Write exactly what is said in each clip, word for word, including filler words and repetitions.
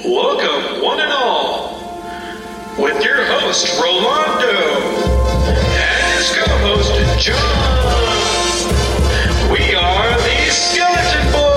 Welcome, one and all, with your host, Rolando, and his co-host, John. We are the Skeleton Boys!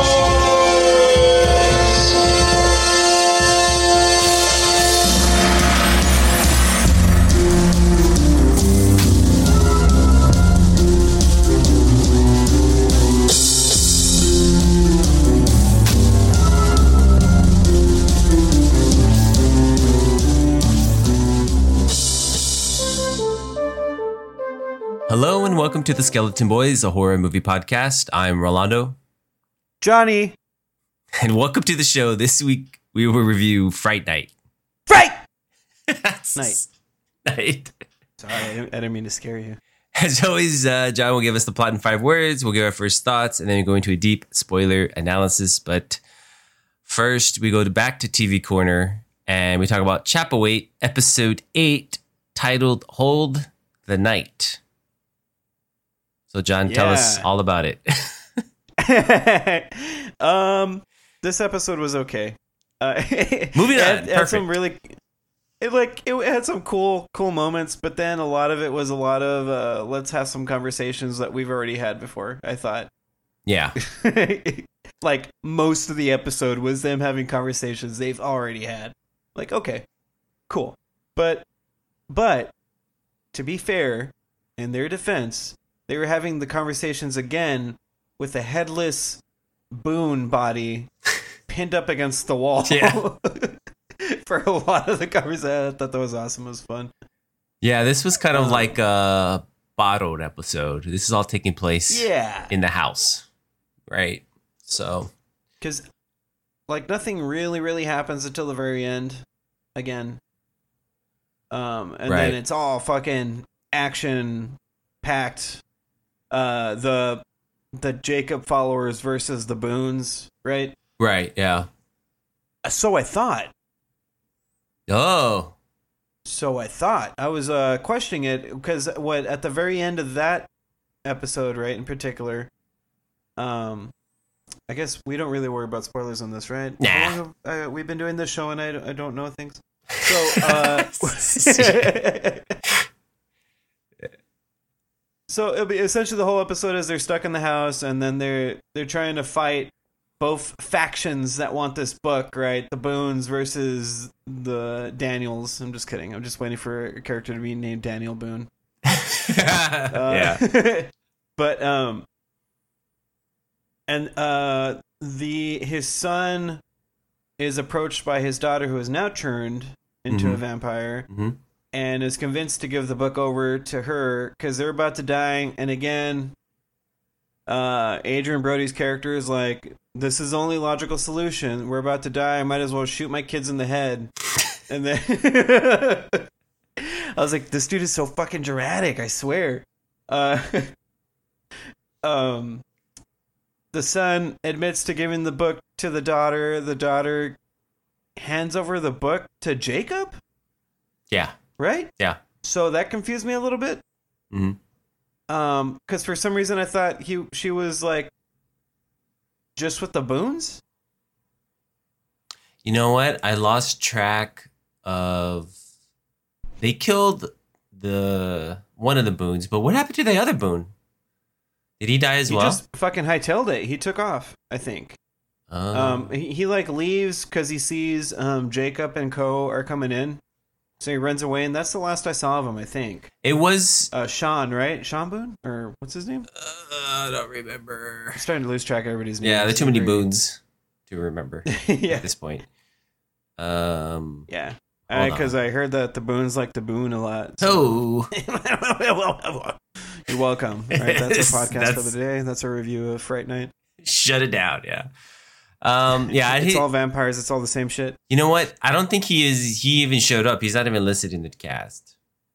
Hello and welcome to the Skeleton Boys, a horror movie podcast. I'm Rolando. Johnny. And welcome to the show. This week we will review Fright Night. Fright Night. Night. Sorry, I didn't, I didn't mean to scare you. As always, uh, John will give us the plot in five words. We'll give our first thoughts and then we go into a deep spoiler analysis. But first, we go to back to T V Corner and we talk about Chapelwaite, episode eight, titled Hold the Night. So, John, tell Yeah. us all about it. um, this episode was okay. Uh, Moving it on. had, had Perfect. some really, it like it had some cool, cool moments, but then a lot of it was a lot of uh, let's have some conversations that we've already had before. I thought, Yeah. like most of the episode was them having conversations they've already had. Like, okay, cool, but but to be fair, in their defense, they were having the conversations again with a headless Boone body pinned up against the wall. Yeah. For a lot of the conversation, I thought that was awesome. It was fun. Yeah, this was kind of Um, like a borrowed episode. This is all taking place Yeah, in the house, right? So, because like nothing really, really happens until the very end. Again, um, and Right. then it's all fucking action packed. Uh, the the Jacob followers versus the Boones, right? right, yeah. So I thought. Oh, So I thought. I was uh, questioning it because what at the very end of that episode, right, in particular, um, I guess we don't really worry about spoilers on this, right? Nah. How long have, uh, we've been doing this show and I, I don't know things. So, uh, so it'll be essentially the whole episode is they're stuck in the house and then they're they're trying to fight both factions that want this book, right? The Boones versus the Daniels. I'm just kidding. I'm just waiting for a character to be named Daniel Boone. yeah. Uh, but um, and uh, the his son is approached by his daughter, who is now turned into Mhm. a vampire, hmm and is convinced to give the book over to her because they're about to die. And again, uh, Adrian Brody's character is like, "This is the only logical solution. We're about to die. I might as well shoot my kids in the head." And then I was like, "This dude is so fucking dramatic. I swear." Uh, um, the son admits to giving the book to the daughter. The daughter hands over the book to Jacob. Yeah. Right? Yeah. So that confused me a little bit. hmm Um, because for some reason I thought he she was like just with the Boones. You know what? I lost track of. They killed the one of the Boones, but what happened to the other Boone? Did he die as He well? just fucking hightailed it. He took off, I think. Oh. Um, he, he like leaves because he sees um Jacob and Co are coming in, so he runs away, and that's the last I saw of him. I think. it was. Uh, Sean, right? Sean Boone, or what's his name? Uh, I don't remember. I'm starting to lose track of everybody's names. Yeah, there are too many Very- Boons to remember yeah, at this point. Um. yeah. Hold Because on. I heard that the Boones like to boon a lot. so- Oh, You're welcome. All right, that's our podcast That's- for the day. That's our review of Fright Night. shut it down. Yeah. Um. Yeah. It's he- all vampires. It's all the same shit. You know what? I don't think he is. He even showed up. He's not even listed in the cast.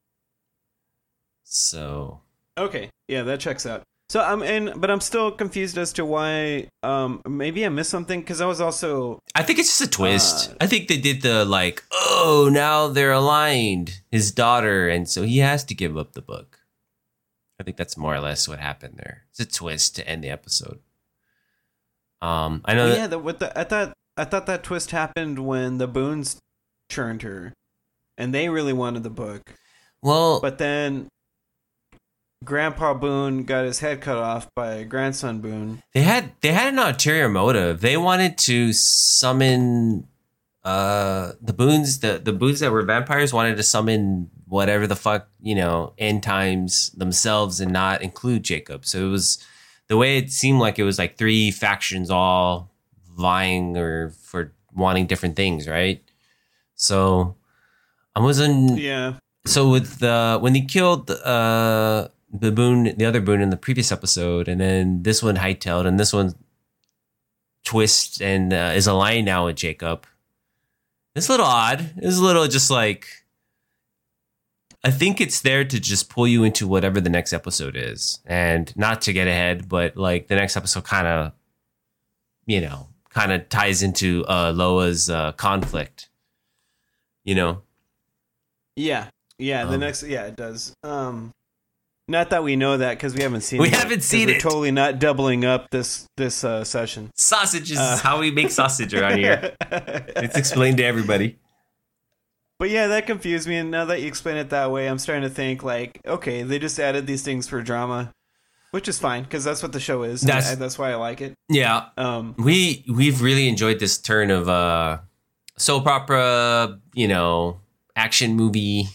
So Okay, yeah, that checks out. So I'm in, but I'm still confused as to why. Um, maybe I missed something because I was also I think it's just a twist. Uh, I think they did the like, oh, now they're aligned. His daughter, and so he has to give up the book. I think that's more or less what happened there. It's a twist to end the episode. Um, I know. Oh, that, yeah, the, with the I thought I thought that twist happened when the Boones churned her, and they really wanted the book. Well, But then Grandpa Boone got his head cut off by grandson Boone. they had they had an ulterior motive. They wanted to summon uh the Boones, the the Boones that were vampires wanted to summon whatever the fuck, you know, end times themselves and not include Jacob. So it was the way it seemed like it was like three factions all vying or for wanting different things, right? So I wasn't Yeah. so with the when he killed uh the Boone, the other Boone in the previous episode, and then this one hightailed, and this one twists and uh, is aligned now with Jacob. It's a little odd. It's a little just like I think it's there to just pull you into whatever the next episode is, and not to get ahead, but like the next episode kind of, you know, kind of ties into uh, Loa's uh, conflict. You know. Yeah. Yeah, the Um, next yeah, it does. Um not that we know that because we haven't seen We it. yet, haven't 'cause seen we're it. Totally not doubling up this this uh, session. Sausage is Uh, how we make sausage around here. It's explained to everybody. But yeah, that confused me, and now that you explain it that way, I'm starting to think like, okay, they just added these things for drama, which is fine because that's what the show is. That's- That's, that's why I like it. Yeah, Um, we we've really enjoyed this turn of uh, soap opera, you know, action movie,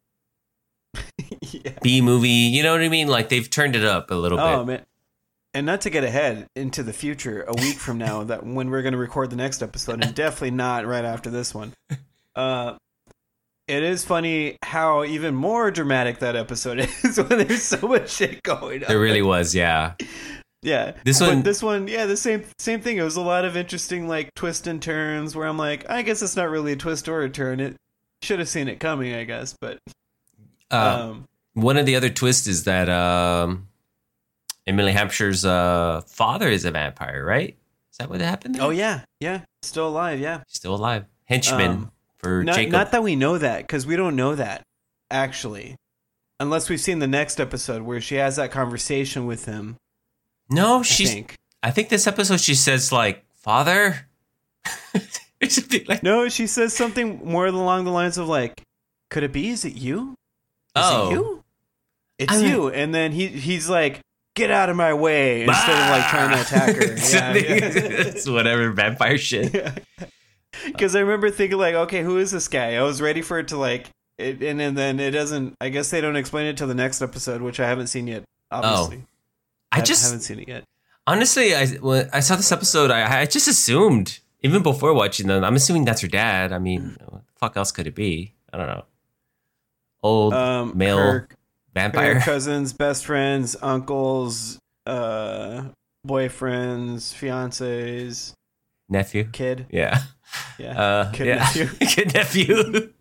yeah. B movie. You know what I mean? Like they've turned it up a little Oh bit. man, and not to get ahead into the future, a week from now, that when we're going to record the next episode, and definitely not right after this one. Uh, it is funny how even more dramatic that episode is when there's so much shit going on. There really was, yeah. Yeah. This But one- this one, yeah, the same same thing. It was a lot of interesting like twists and turns where I'm like, I guess it's not really a twist or a turn. It should have seen it coming, I guess. But Uh, um, one of the other twists is that um, Emily Hampshire's uh, father is a vampire, right? Is that what happened there? oh yeah, yeah, still alive, yeah. He's still alive. Henchman Um, for Not, Jacob. not that we know that, because we don't know that, actually. Unless we've seen the next episode where she has that conversation with him, no, I she's. think. I think this episode she says like father. Or something like. No, she says something more along the lines of like, could it be? Is it you? Is Oh. it you? It's I mean- you. And then he he's like, get out of my way, instead of like trying to attack her. Yeah, yeah. It's whatever vampire shit. Because I remember thinking like, okay, who is this guy? I was ready for it to like, it, and, and then it doesn't. I guess they don't explain it till the next episode, which I haven't seen yet. Obviously, I I just haven't seen it yet. honestly, I when I saw this episode, I, I just assumed even before watching them, I'm assuming that's her dad. I mean, what the fuck else could it be? I don't know. Old Um, male her, vampire. her cousins, best friends, uncles, uh, boyfriends, fiancés, nephew. kid. Yeah. Yeah, Uh, kid yeah. nephew. Kid nephew.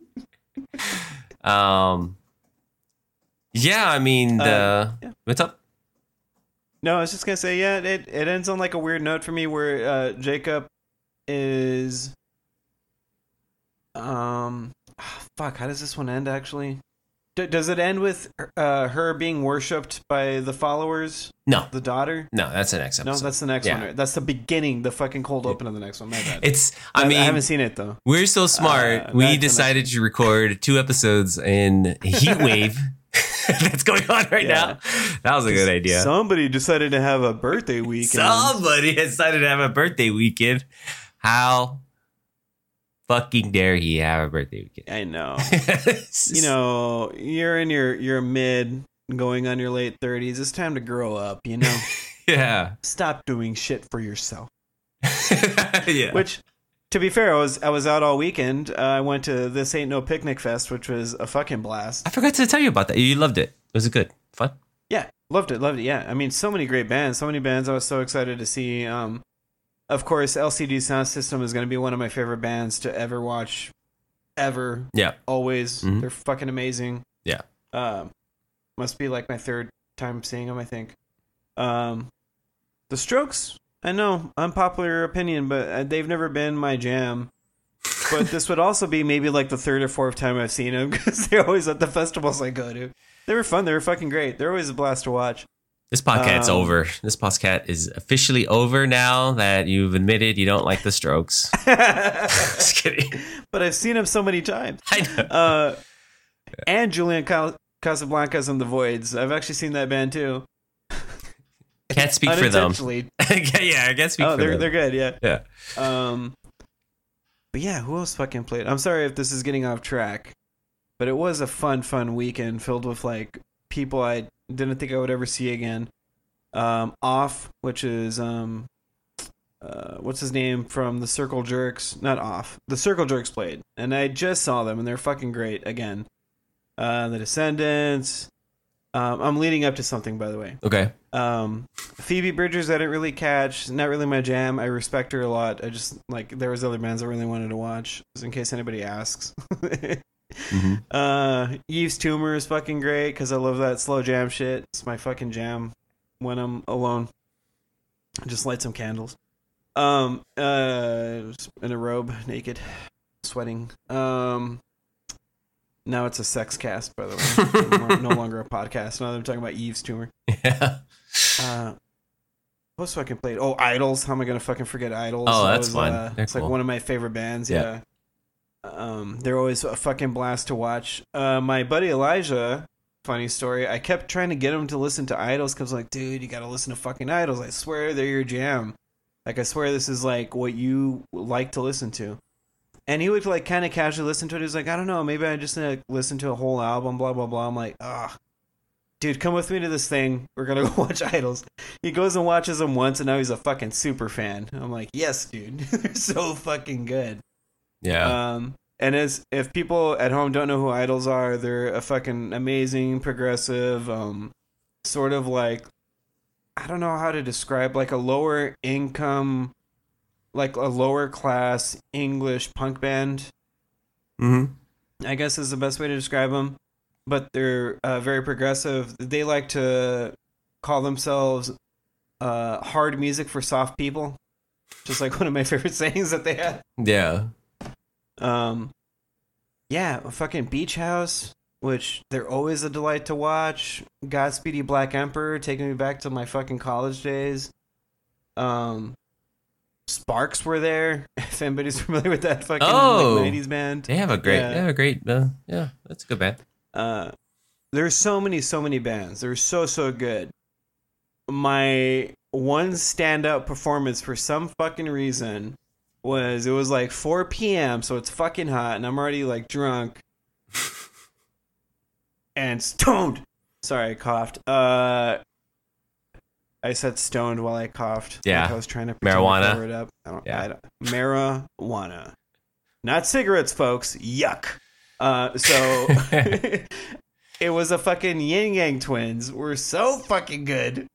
um. Yeah, I mean, the, Uh, yeah. what's up? No, I was just gonna say, yeah, it it ends on like a weird note for me where uh, Jacob is, um, ah, fuck, how does this one end actually? D- does it end with uh, her being worshipped by the followers, No, the daughter? no, that's the next No, episode. that's the next Yeah. one. Right? That's the beginning, the fucking cold open of the next one. My bad. It's. I mean, I haven't seen it though. we're so smart. Uh, we that's decided to record two episodes in heat wave that's going on right Yeah. now. That was a good idea. Somebody decided to have a birthday weekend. Somebody decided to have a birthday weekend. How fucking dare he have a birthday weekend? I know. It's You just- know, you're in your your mid, going on your late thirties. It's time to grow up. You know, yeah, stop doing shit for yourself. yeah. Which, to be fair, I was I was out all weekend. Uh, I went to This Ain't No Picnic Fest, which was a fucking blast. I forgot to tell you about that. You loved it. Was it good? Fun? Yeah, loved it, loved it. Yeah, I mean, so many great bands, so many bands I was so excited to see. Um, of course, L C D Sound System is going to be one of my favorite bands to ever watch, ever, Yeah. always. Mhm. They're fucking amazing. Yeah. Um, must be like my third time seeing them, I think. Um, The Strokes, I know, unpopular opinion, but uh, they've never been my jam. But this would also be maybe like the third or fourth time I've seen them because they're always at the festivals I go to. They were fun. They were fucking great. They're always a blast to watch. This podcast's Um, over. This podcast is officially over now that you've admitted you don't like the Strokes. Just kidding. But I've seen him so many times. I know. Uh, and Julian Ca- Casablancas and the Voids. I've actually seen that band too. Can't speak for them. Unintentionally. Yeah, I can't speak Oh, for they're them. they're good. Yeah. Yeah. Um. But yeah, who else fucking played? I'm sorry if this is getting off track, but it was a fun, fun weekend filled with like people I didn't think I would ever see again. Um, Off, which is um, uh, what's his name from the Circle Jerks? Not Off. The Circle Jerks played, and I just saw them, and they're fucking great again. Uh, the Descendants. Um, I'm leading up to something, by the way. Okay. Um, Phoebe Bridgers, I didn't really catch. Not really my jam. I respect her a lot. I just like there was other bands I really wanted to watch, just in case anybody asks. Mm-hmm. uh, Yves Tumor is fucking great because I love that slow jam shit. It's my fucking jam when I'm alone. Just light some candles. Um, uh, in a robe, naked, sweating. Um. Now it's a sex cast, by the way. no, no longer a podcast. Now that I'm talking about Yves Tumor. Yeah. Uh, what else fucking played? Oh, Idols. How am I gonna fucking forget Idols? Oh, That that's was, fun. Uh, They're it's cool. like one of my favorite bands. Yeah. Yeah. Um, they're always a fucking blast to watch. Uh, my buddy Elijah. Funny story. I kept trying to get him to listen to Idols because, like, dude, you gotta listen to fucking Idols. I swear they're your jam. Like, I swear this is like what you like to listen to. And he would like kind of casually listen to it. He was like, I don't know, maybe I just need to listen to a whole album, blah, blah, blah. I'm like, ah, dude, come with me to this thing. We're going to go watch Idols. He goes and watches them once, and now he's a fucking super fan. I'm like, yes, dude. They're so fucking good. Yeah. Um, and as if people at home don't know who Idols are, they're a fucking amazing, progressive, um, sort of like, I don't know how to describe, like a lower income, like a lower class English punk band, Mm-hmm. I guess is the best way to describe them. But they're uh, very progressive. They like to call themselves uh, hard music for soft people. Just like one of my favorite sayings that they had. Yeah. Um, yeah, fucking Beach House, which they're always a delight to watch. Godspeedy Black Emperor, taking me back to my fucking college days. Um, Sparks were there. If anybody's familiar with that fucking Oh. like, nineties band. They have a great, Yeah. they have a great, uh, yeah, that's a good band. Uh, there's so many, so many bands. They're so, so good. My one standout performance for some fucking reason was it was like four p.m. so it's fucking hot and I'm already like drunk and stoned. Sorry, I coughed. Uh, I said stoned while I coughed. Yeah. Like I was trying to pretend to Marijuana. cover it up. I don't, Yeah. I don't, marijuana, not cigarettes, folks. Yuck. Uh, so it was a fucking Yin Yang Twins. Were so fucking good.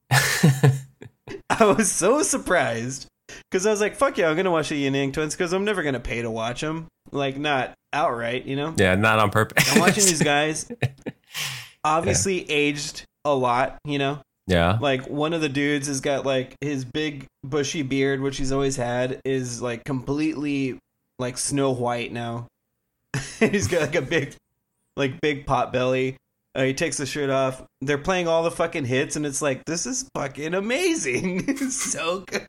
I was so surprised because I was like, "Fuck yeah, I'm gonna watch the Yin Yang Twins" because I'm never gonna pay to watch them. Like, not outright, you know. Yeah, not on purpose. I'm watching these guys, obviously aged a lot, you know. Yeah. Like one of the dudes has got like his big bushy beard, which he's always had, is like completely like Snow White now. He's got like a big, like big pot belly. Uh, he takes the shirt off. They're playing all the fucking hits, and it's like, this is fucking amazing. It's so good.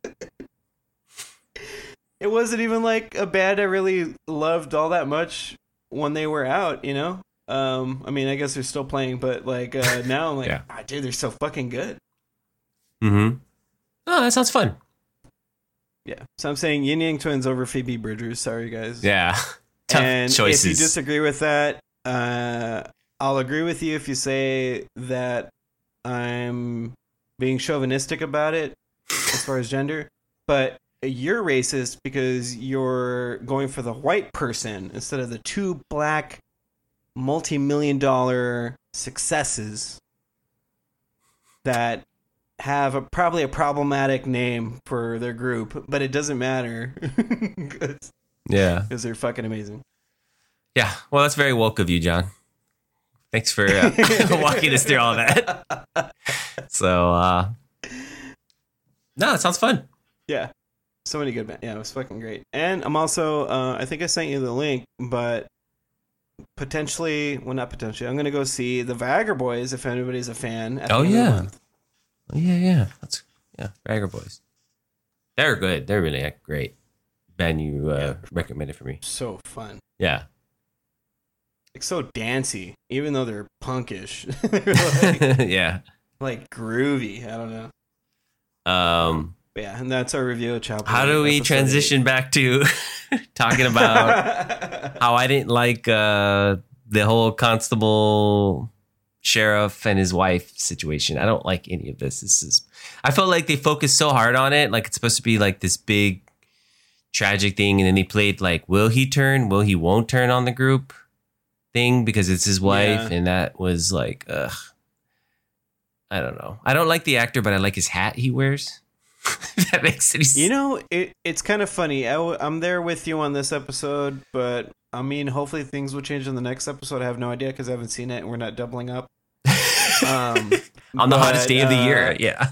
It wasn't even like a band I really loved all that much when they were out, you know? Um, I mean, I guess they're still playing, but like uh, now I'm like, Yeah. ah, dude, they're so fucking good. Mm-hmm. Oh, that sounds fun. Yeah. So I'm saying Yin Yang Twins over Phoebe Bridgers. Sorry, guys. Yeah. Tough and choices. if you disagree with that, uh, I'll agree with you if you say that I'm being chauvinistic about it as far as gender. But you're racist because you're going for the white person instead of the two black multi-million dollar successes that have a, probably a problematic name for their group, but it doesn't matter because Yeah. they're fucking amazing. Yeah. Well, that's very woke of you, John. Thanks for uh, walking us through all that. So, uh, no, it sounds fun. Yeah. So many good bands. Yeah, it was fucking great. And I'm also, uh, I think I sent you the link, but potentially, well, not potentially, I'm going to go see the Viagra Boys if anybody's a fan. At the Oh, end of the yeah. month. Oh, yeah, yeah. That's yeah. Bagger Boys. They're good. They're really like, great. Ben, you uh, Yeah. recommended for me. So fun. Yeah. Like so dancey, even though they're punkish. They're like, yeah. like groovy. I don't know. Um, But yeah, and that's our review of Chapel. how do we transition back to talking about how I didn't like uh, the whole constable, sheriff, and his wife situation? I don't like any of this. This is. I felt like they focused so hard on it, like it's supposed to be like this big tragic thing, and then they played like, will he turn? Will he won't turn on the group thing because it's his wife, Yeah. and that was like, ugh. I don't know. I don't like the actor, but I like his hat he wears. That makes any sense. You know, it, it's kind of funny. I w- I'm there with you on this episode, but I mean, hopefully things will change in the next episode. I have no idea because I haven't seen it and we're not doubling up. Um, on the but, hottest day of the uh, year, yeah.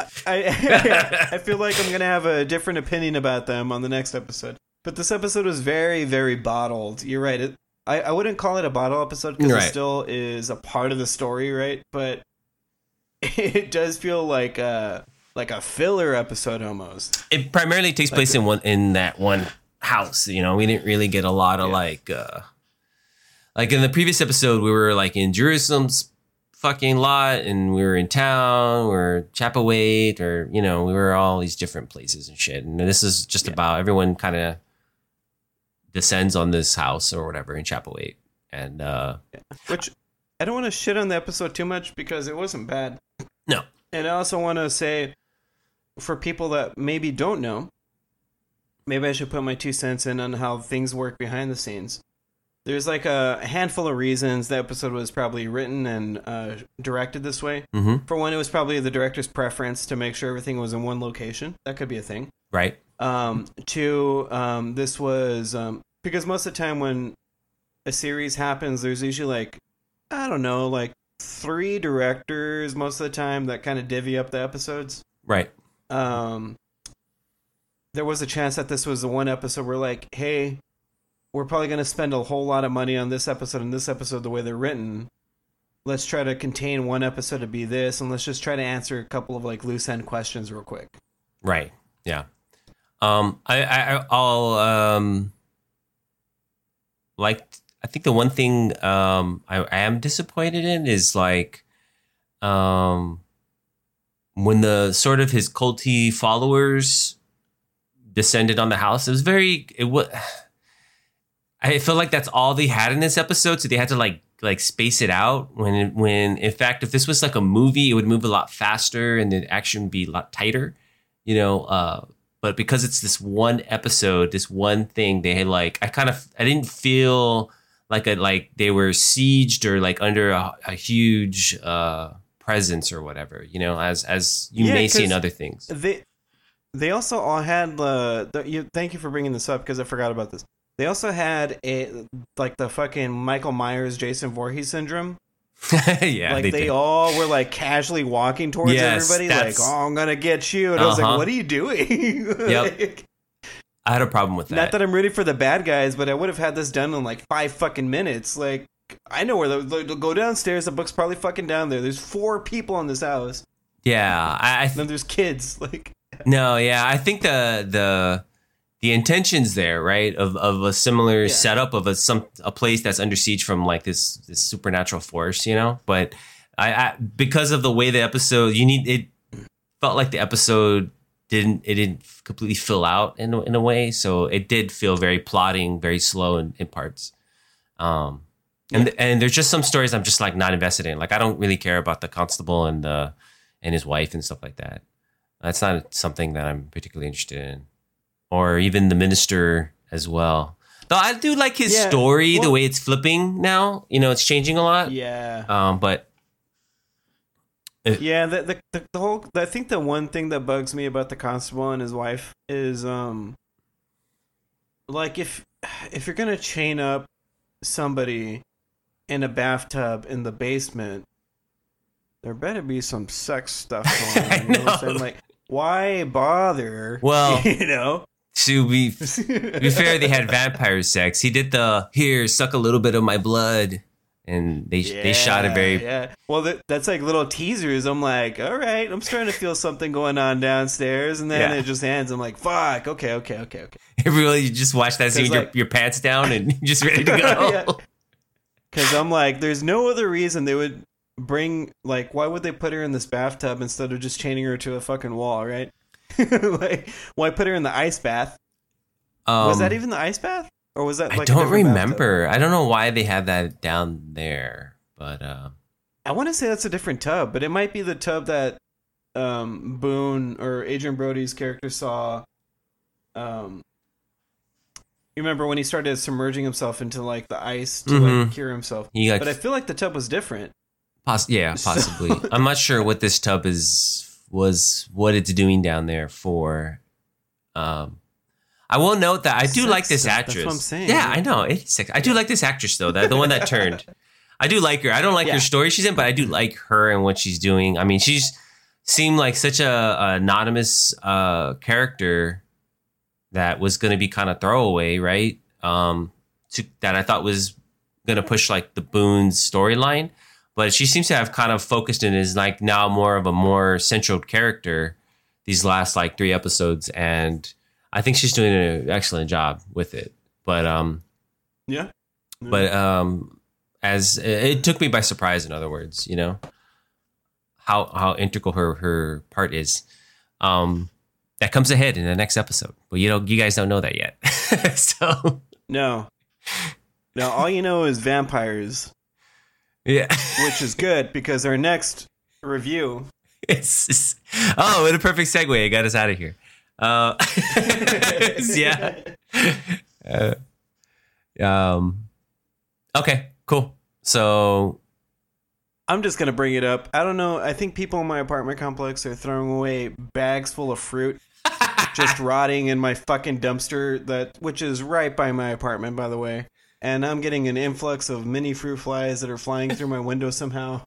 I, I feel like I'm going to have a different opinion about them on the next episode. But this episode was very, very bottled. You're right. It, I, I wouldn't call it a bottle episode because Right. it still is a part of the story, right? But it does feel like a, like a filler episode almost. It primarily takes place in one in that one house. You know, we didn't really get a lot of Yeah. like, uh, like in the previous episode, we were like in Jerusalem's fucking lot, and we were in town, or Chapelwaite, or you know, we were all these different places and shit. And this is just Yeah. about everyone kind of descends on this house or whatever in Chapelwaite, and uh, Which I don't want to shit on the episode too much because it wasn't bad. no, And I also want to say, for people that maybe don't know, maybe I should put my two cents in on how things work behind the scenes. There's like a handful of reasons the episode was probably written and uh, directed this way. mm-hmm. For one, it was probably the director's preference to make sure everything was in one location. That could be a thing. right, Um, two, um, this was um, because most of the time when a series happens, there's usually like, I don't know, like three directors most of the time that kind of divvy up the episodes. right, Um, there was a chance that this was the one episode where like, hey, we're probably going to spend a whole lot of money on this episode and this episode the way they're written. Let's try to contain one episode to be this, and let's just try to answer a couple of like loose end questions real quick. right, yeah. Um, I, I, I'll um, like. I think the one thing um I, I am disappointed in is like, um, when the sort of his culty followers descended on the house. It was very. It was. I feel like that's all they had in this episode, so they had to like like space it out. When when in fact, if this was like a movie, it would move a lot faster and the action would be a lot tighter, you know. Uh, but because it's this one episode, this one thing, they had like I kind of I didn't feel like a like they were sieged or like under a, a huge uh, presence or whatever, you know, as as you Yeah, may see in 'cause other things. They they also all had the, the you, thank you for bringing this up because I forgot about this. They also had a like the fucking Michael Myers Jason Voorhees syndrome. yeah, Like they, they, did. all were like casually walking towards Yes, everybody, like, that's- "Oh, I'm gonna get you," and I was Uh-huh. like, "What are you doing?" Yep. Like, I had a problem with that. not that I'm rooting for the bad guys, but I would have had this done in like five fucking minutes. Like, I know where the, the go downstairs. The book's probably fucking down there. There's four people in this house, yeah, I, I and then there's kids. Like, No, yeah, I think the the the intentions there, right, of of a similar Yeah. setup of a some a place that's under siege from like this this supernatural force, you know. But I, I because of the way the episode, you need it felt like the episode didn't it didn't completely fill out in a- in a way, so it did feel very plotting, very slow in, in parts. Um, and and there's just some stories I'm just like not invested in. Like I don't really care about the constable and the and his wife and stuff like that. That's not something that I'm particularly interested in. Or even the minister as well. Though I do like his Yeah, story, the well- way it's flipping now. You know, it's changing a lot. yeah, Um, but yeah. The, the the the whole. I think the one thing that bugs me about the constable and his wife is um, like if if you're gonna chain up somebody in a bathtub in the basement, there better be some sex stuff going on. I You know what I'm saying? know. Like, why bother? Well- you know. to be, to be fair, they had vampire sex. He did the, here, suck a little bit of my blood and they they shot it very. Yeah. Well, that, that's like little teasers. I'm like, all right, I'm starting to feel something going on downstairs, and then Yeah. it just ends. I'm like, fuck. Okay, okay, okay, okay. Really, you just watch that scene with like- your, your pants down and you're just ready to go. Because I'm like, there's no other reason they would bring, like, why would they put her in this bathtub instead of just chaining her to a fucking wall, right? Like, why put her in the ice bath? Um, Was that even the ice bath? Or was that like I a don't different remember. I don't know why they have that down there, but uh, I want to say that's a different tub, but it might be the tub that um, Boone or Adrian Brody's character saw. Um, you remember when he started submerging himself into like the ice to Mhm. like cure himself? he like, But I feel like the tub was different. poss- yeah, So- possibly. I'm not sure what this tub is was what it's doing down there for. Um, I will note that I do Sex like this stuff, actress. that's what I'm saying. Yeah, I know it's sex. I do like this actress though. That the one that turned. I do like her. I don't like Yeah. her story she's in, but I do like her and what she's doing. I mean, she's seemed like such a, a anonymous uh, character that was going to be kind of throwaway, right? Um, to, that I thought was going to push like the Boone's storyline, but she seems to have kind of focused and is like now more of a more central character these last like three episodes, and I think she's doing an excellent job with it. But um, Yeah. but um, as it took me by surprise, in other words, you know how how integral her her part is. Um, that comes ahead in the next episode, but you know you guys don't know that yet. So No. No, all you know is vampires, yeah, which is good because our next review. it's, it's oh, what a perfect segue! It got us out of here. Uh, yeah. Uh, um. Okay. Cool. So I'm just gonna bring it up. I don't know. I think people in my apartment complex are throwing away bags full of fruit, just rotting in my fucking dumpster. That which is right by my apartment, by the way. And I'm getting an influx of mini fruit flies that are flying through my window somehow.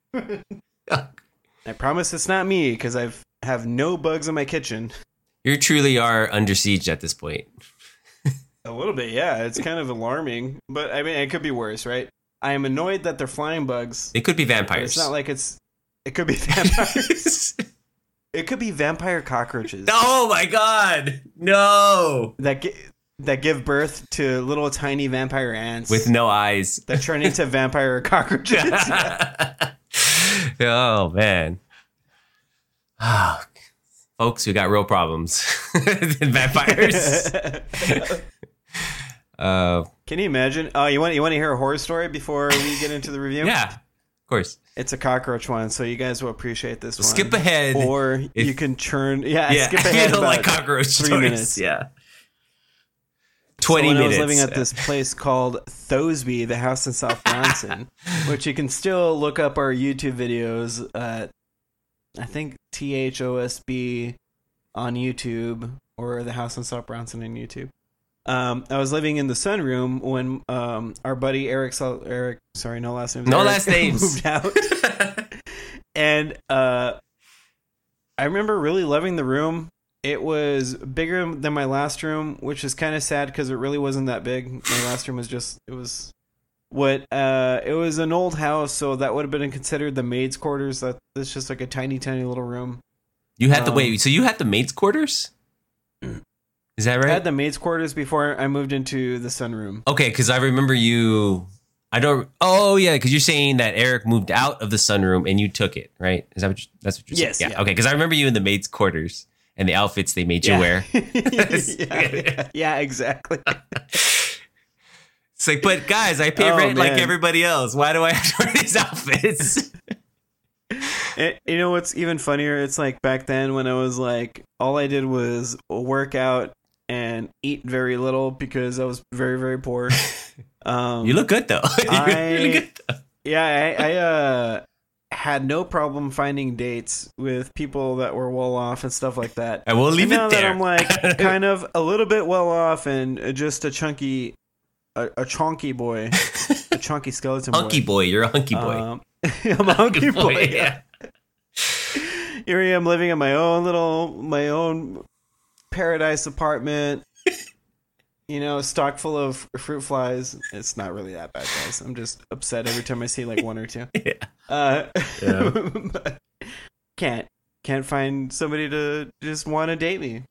I promise it's not me because I've have no bugs in my kitchen. you truly are under siege at this point. A little bit, yeah. It's kind of alarming, but I mean, it could be worse, right? I am annoyed that they're flying bugs. It could be But vampires. it's not like it's. It could be vampires. It could be vampire cockroaches Oh my god! No, that gi- that give birth to little tiny vampire ants with no eyes. that turn into vampire cockroaches. Oh man, Ah, folks, we got real problems. Vampires. uh, Can you imagine? Oh, you want you want to hear a horror story before we get into the review? yeah, of course. It's a cockroach one, so you guys will appreciate this one. Skip ahead. or if- you can churn. Yeah, yeah, skip ahead. you don't like about cockroach three stories. minutes. Yeah. So Twenty when minutes. I was living at this place called Thosby, the house in South Bronson, which you can still look up our YouTube videos at, I think T H O S B on YouTube or the house in South Bronson on YouTube. Um, I was living in the sunroom when um, our buddy Eric, Sal- Eric, sorry, no last names, No Eric, last names. moved out, and uh, I remember really loving the room. It was bigger than my last room, which is kind of sad because it really wasn't that big. My last room was just, it was what, uh, it was an old house, so that would have been considered the maid's quarters. That That's just like a tiny, tiny little room. You had the Um, wait. So you had the maid's quarters? Is that right? I had the maid's quarters before I moved into the sunroom. Okay, because I remember you. I don't. Oh yeah, because you're saying that Eric moved out of the sunroom and you took it, right? Is that what? You, that's what you're Yes, saying? Yeah. yeah. Okay, because I remember you in the maid's quarters and the outfits they made you Yeah. wear. yeah, yeah, exactly. It's like, but guys, I pay Oh, rent like man. everybody else. Why do I have to wear these outfits? And you know what's even funnier? It's like back then when I was like, all I did was work out and eat very little because I was very, very poor. Um, You look good though. You I- really good though. yeah, I, I uh, had no problem finding dates with people that were well off and stuff like that. And we'll leave and now it there. that I'm like kind of a little bit well off and just a chunky, a, a chunky boy, a chunky skeleton boy. hunky boy. You're a hunky boy. Um, I'm a hunky boy. yeah. Here I am living in my own little, my own paradise apartment. you know, a stock full of fruit flies. It's not really that bad, guys. I'm just upset every time I see like one or two. Yeah. Uh, Yeah. but can't can't find somebody to just want to date me.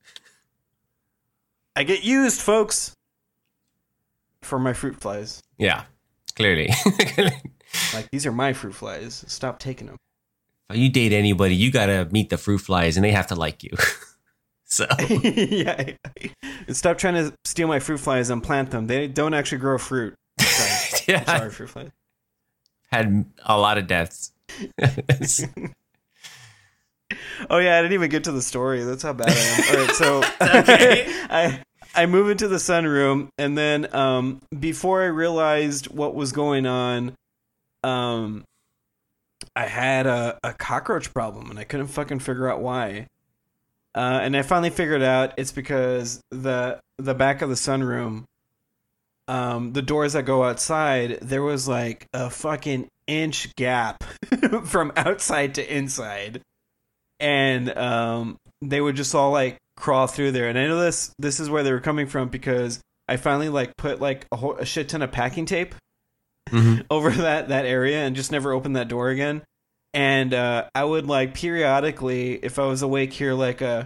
I get used, folks, for my fruit flies. Yeah, clearly. Like, these are my fruit flies. Stop taking them. If you date anybody, you gotta meet the fruit flies, and they have to like you. So Yeah. And stop trying to steal my fruit flies and plant them. They don't actually grow fruit. Sorry, yeah, Sorry fruit flies. had a lot of deaths. Oh yeah, I didn't even get to the story. That's how bad I am. All right, so Okay. I I move into the sunroom, and then um, before I realized what was going on, um, I had a, a cockroach problem, and I couldn't fucking figure out why. Uh, and I finally figured out it's because the the back of the sunroom, um, the doors that go outside, there was like a fucking inch gap from outside to inside. And um, they would just all like crawl through there. And I know this this is where they were coming from because I finally like put like a, whole, a shit ton of packing tape Mm-hmm. over that, that area and just never opened that door again. And uh, I would like periodically, if I was awake, hear like a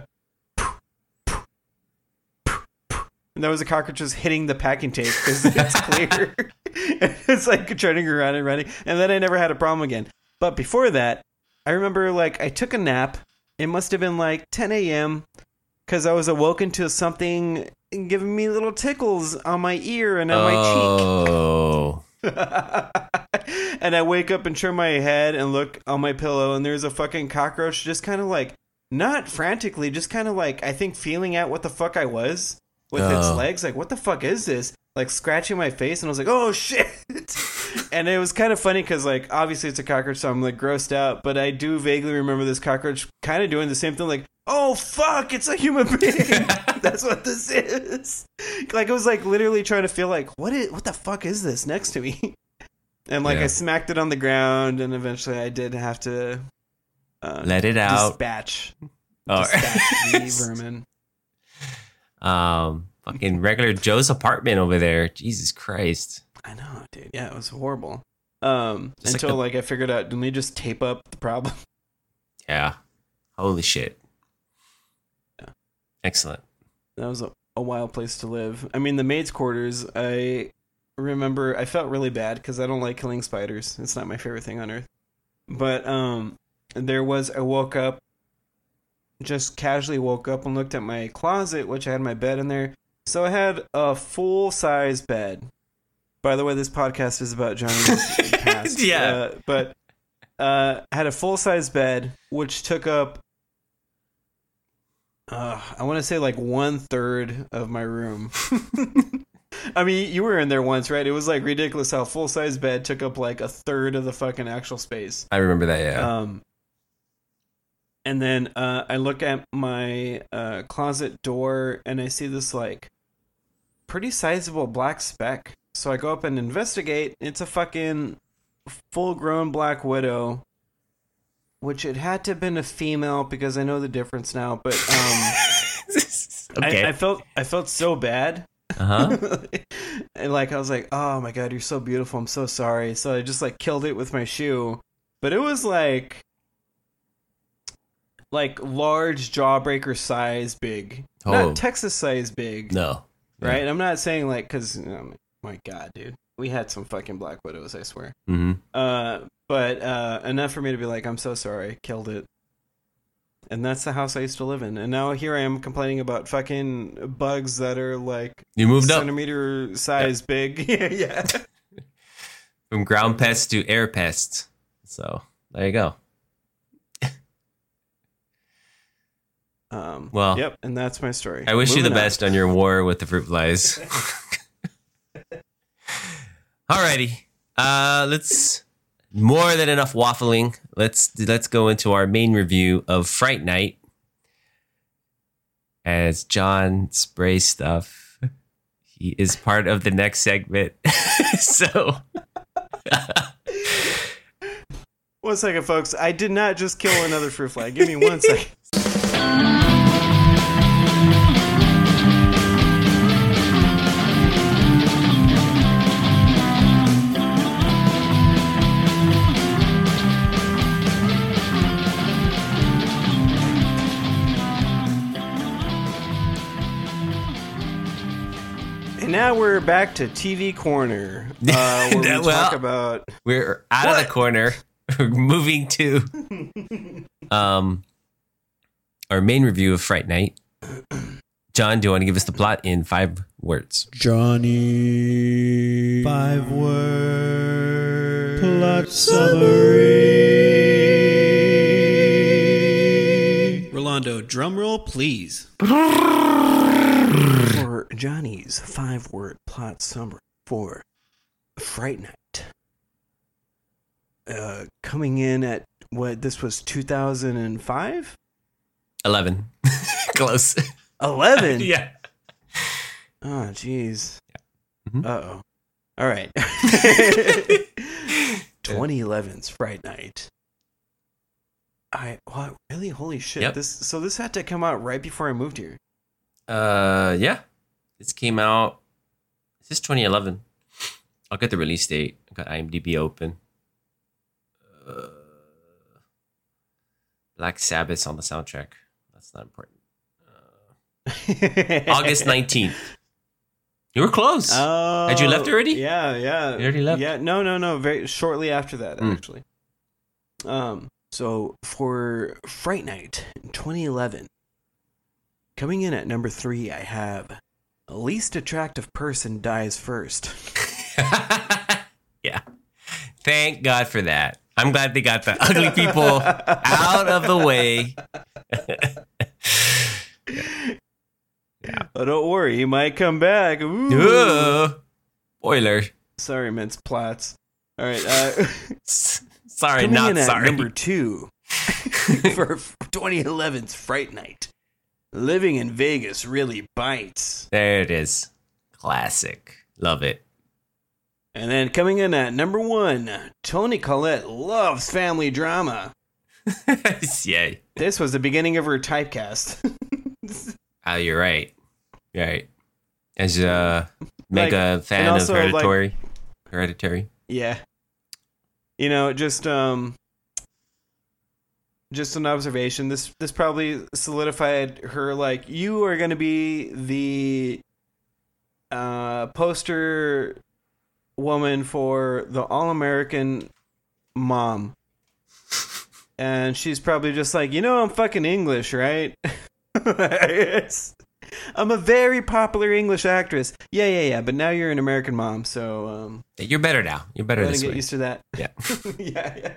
and that was the cockroaches hitting the packing tape because it's clear. It's like turning around and running. And then I never had a problem again. But before that, I remember like I took a nap. It must have been like ten a.m. because I was awoken to something giving me little tickles on my ear and on my cheek. Oh. And I wake up and turn my head and look on my pillow, and there's a fucking cockroach just kind of like, not frantically, just kind of like, I think feeling out what the fuck I was with its Oh. legs. Like, what the fuck is this? Like scratching my face, and I was like, oh shit. And it was kind of funny because like, obviously it's a cockroach, so I'm like grossed out, but I do vaguely remember this cockroach kind of doing the same thing, like, oh fuck, it's a human being. That's what this is. Like, it was like literally trying to feel like, what is, what the fuck is this next to me? And like Yeah. I smacked it on the ground, and eventually I did have to uh, Let it out. dispatch, Oh. dispatch the vermin. Um, fucking regular Joe's apartment over there. Jesus Christ. I know, dude. Yeah, it was horrible. Um, Just like until the- like I figured out, didn't we just tape up the problem? Yeah. Holy shit. Yeah. Excellent. That was a, a wild place to live. I mean, the maid's quarters, I remember I felt really bad because I don't like killing spiders. It's not my favorite thing on earth. But um, there was, I woke up, just casually woke up and looked at my closet, which I had my bed in there. So I had a full-size bed. By the way, this podcast is about Johnny's past. Yeah. Uh, but uh, I had a full-size bed, which took up Uh, I want to say like one third of my room. I mean, you were in there once, right? It was like ridiculous how full size bed took up like a third of the fucking actual space. I remember that, yeah. Um, and then uh, I look at my uh, closet door and I see this like pretty sizable black speck. So I go up and investigate. It's a fucking full grown black widow. Which it had to have been a female because I know the difference now, but um, okay. I, I felt I felt so bad, uh-huh. and like I was like, "Oh my god, you're so beautiful. I'm so sorry." So I just like killed it with my shoe, but it was like like large jawbreaker size big, Oh. not Texas size big, No. right? I'm not saying like because oh my god, dude, we had some fucking black widows, I swear. Mm-hmm. Uh, but uh, enough for me to be like, I'm so sorry, killed it. And that's the house I used to live in. And now here I am complaining about fucking bugs that are like You moved up centimeter size big. Yeah, yeah. from ground pests to air pests. So there you go. Um, Well, yep. And that's my story. I wish you the Moving on. best on your war with the fruit flies. Alrighty. Uh, let's more than enough waffling. Let's let's go into our main review of Fright Night. As John sprays stuff, he is part of the next segment. So One second, folks. I did not just kill another fruit fly. Give me one second. And now we're back to T V Corner, uh, where we Well, talk about... We're out What? of the corner. We're moving to um our main review of Fright Night. John, do you want to give us the plot in five words? Johnny. Five word plot summary. Rolando, drum roll, please. For Johnny's five-word plot summary for Fright Night. Uh, coming in at, what, this was two thousand five? Eleven. Close. eleven? Yeah. Oh, jeez. Mhm. Uh-oh. All right. twenty eleven's Fright Night. I what really holy shit. Yep. This so this had to come out right before I moved here. Uh, yeah. This came out. This is twenty eleven. I'll get the release date. I got IMDb open. Uh, Black Sabbath's on the soundtrack. That's not important. Uh, August nineteenth. You were close. Oh, Had you left already? Yeah, yeah. You already left? Yeah, no, no, no. Very shortly after that, Mm. actually. Um, so for Fright Night in twenty eleven, coming in at number three, I have least attractive person dies first. Yeah. Thank God for that. I'm glad they got the ugly people out of the way. Oh, don't worry, he might come back. Ooh. Ugh. Spoiler. Sorry, Mince Plats. All right. Uh, S- Sorry, coming not in at sorry. number two for twenty eleven's Fright Night. Living in Vegas really bites. There it is. Classic. Love it. And then coming in at number one, Toni Collette loves family drama. Yay. This was the beginning of her typecast. Oh, you're right. You're right. As a mega Like, fan and also, of like- Hereditary. Hereditary. Yeah. You know, just um just an observation. This this probably solidified her like you are going to be the uh poster woman for the all-American mom. And she's probably just like, "You know I'm fucking English, right?" It's- I'm a very popular English actress. Yeah, yeah, yeah, but now you're an American mom, so um You're better now. You're better gotta this get way. used to that. Yeah. yeah, yeah.